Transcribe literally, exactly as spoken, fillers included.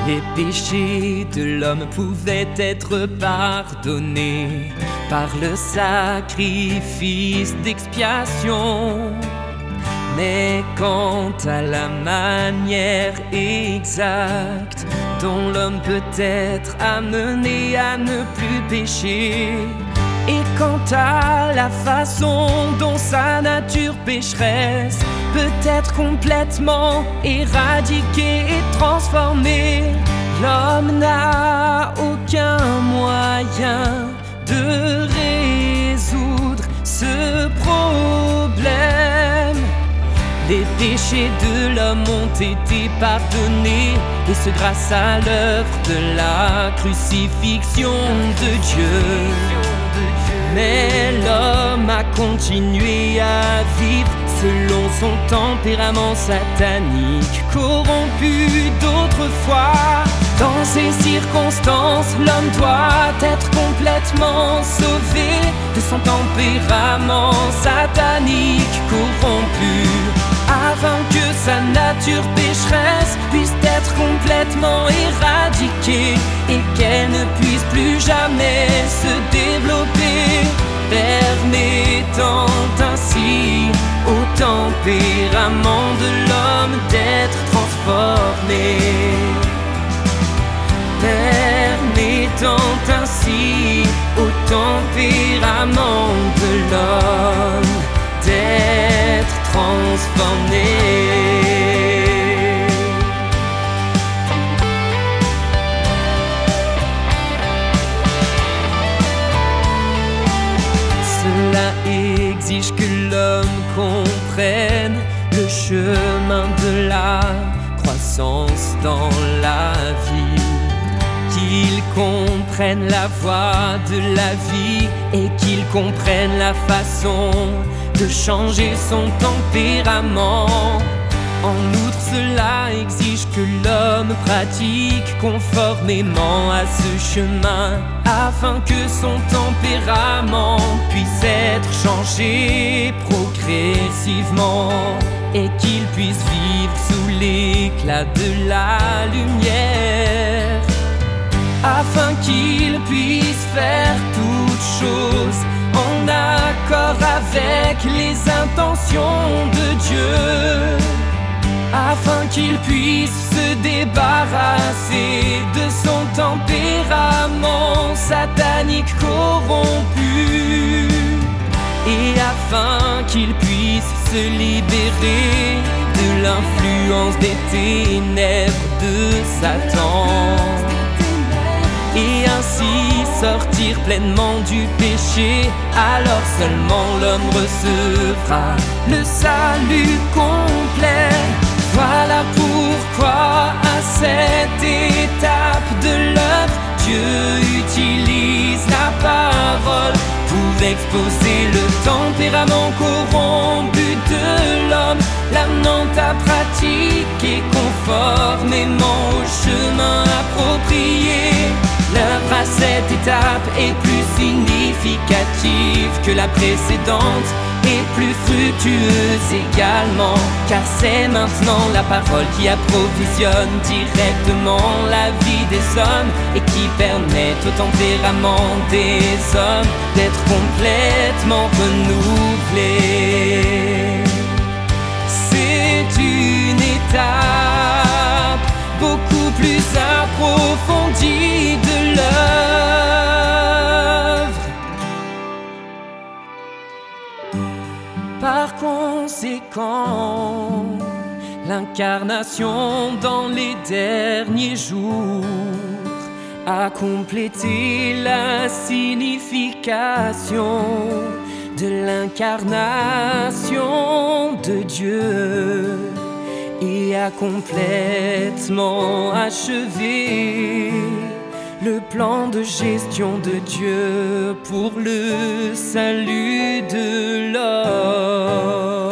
Les péchés de l'homme pouvaient être pardonnés par le sacrifice d'expiation. Mais quant à la manière exacte dont l'homme peut être amené à ne plus pécher, et quant à la façon dont sa nature pécheresse peut être complètement éradiquée et transformée, l'homme n'a aucun moyen de résoudre ce problème. Les péchés de l'homme ont été pardonnés, et ce grâce à l'œuvre de la crucifixion de Dieu. Mais l'homme a continué à vivre selon son tempérament satanique, corrompu d'autrefois. Dans ces circonstances, l'homme doit être complètement sauvé de son tempérament satanique corrompu, afin que sa nature pécheresse puisse être complètement éradiquée et qu'elle ne puisse plus jamais se développer, permettant ainsi au tempérament de l'homme d'être transformé, permettant ainsi au tempérament de l'homme d'être transformé. Cela exige que l'homme comprenne le chemin de la croissance dans la vie, qu'il comprenne la voie de la vie et qu'il comprenne la façon de changer son tempérament. En outre, cela exige que l'homme pratique conformément à ce chemin, afin que son tempérament puisse être changé progressivement et qu'il puisse vivre sous l'éclat de la lumière, afin qu'il puisse faire toutes choses en accord avec les intentions de Dieu, afin qu'il puisse se débarrasser de son tempérament satanique corrompu, et afin qu'il puisse se libérer de l'influence des ténèbres de Satan, et ainsi sortir pleinement du péché. Alors seulement l'homme recevra le salut complet. Voilà pourquoi à cette étape de l'œuvre, Dieu utilise la parole pour exposer le tempérament corrompu de l'homme, l'amenant à pratiquer conformément au chemin approprié. L'œuvre à cette étape est plus significative que la précédente et plus fructueuse également, car c'est maintenant la parole qui approvisionne directement la vie des hommes et qui permet au tempérament des hommes d'être complètement renouvelé. C'est une étape beaucoup plus approfondie de l'œuvre. Par conséquent, l'incarnation dans les derniers jours a complété la signification de l'incarnation de Dieu et a complètement achevé le plan de gestion de Dieu pour le salut de l'homme.